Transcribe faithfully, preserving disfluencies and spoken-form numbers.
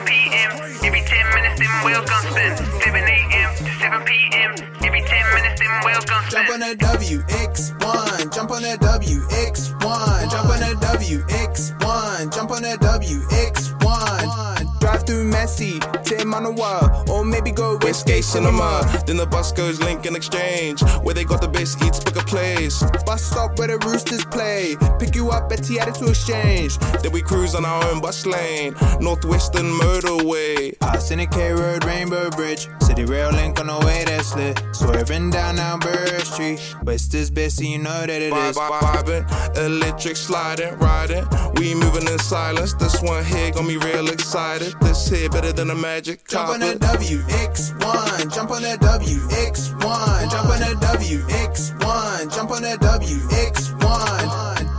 P M. Every ten minutes, them wheels gon' spin. seven A M to seven P M. Every ten minutes, them wheels gon' spin. Jump on that W X one. Jump on that W X one. Jump on that W X one. Jump on that W X one. Drive through Messy, Tim on the wall, or maybe go Westgate Cinema. Then the bus goes Lincoln Exchange, where they got the best eats, pick a place. Bus stop where the Roosters play. Pick you up at T Attitude Exchange. Then we cruise on our own bus lane, Northwestern Motorway. Ah, Syndicate Road, Rainbow Bridge. City Rail Link on the way that's lit. Swerving down Albert Street. West is best, so you know that it is. Vibing, electric sliding, riding. We moving in silence. This one here gon' be real excited. This here better than a magic Jump carpet. on that W X one. Jump on that W X one. Jump on that W X one. Jump on that W X one.